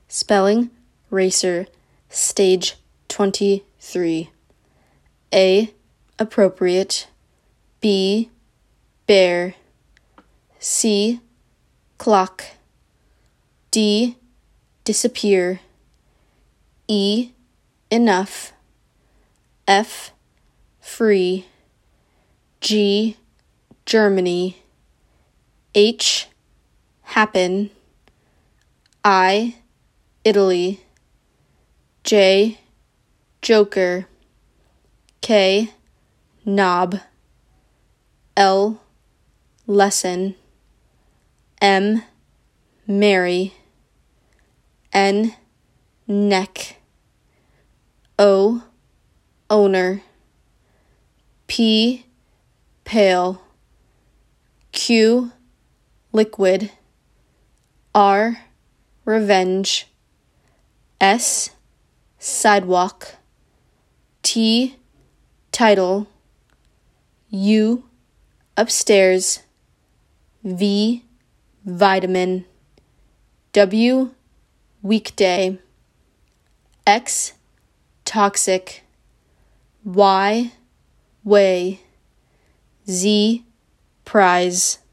Spelling, racer, stage 23. A, appropriate. B, bear. C, clock. D, disappear. E, enough. F, free. G, Germany. H, happen. I, Italy. J, joker. K, knob. L, lesson. M, Mary. N, neck. O, owner. P, pale. Q, liquid. R, revenge. S, sidewalk. T, title. U, upstairs. V, vitamin. W, weekday. X, toxic. Y, way. Z, prize.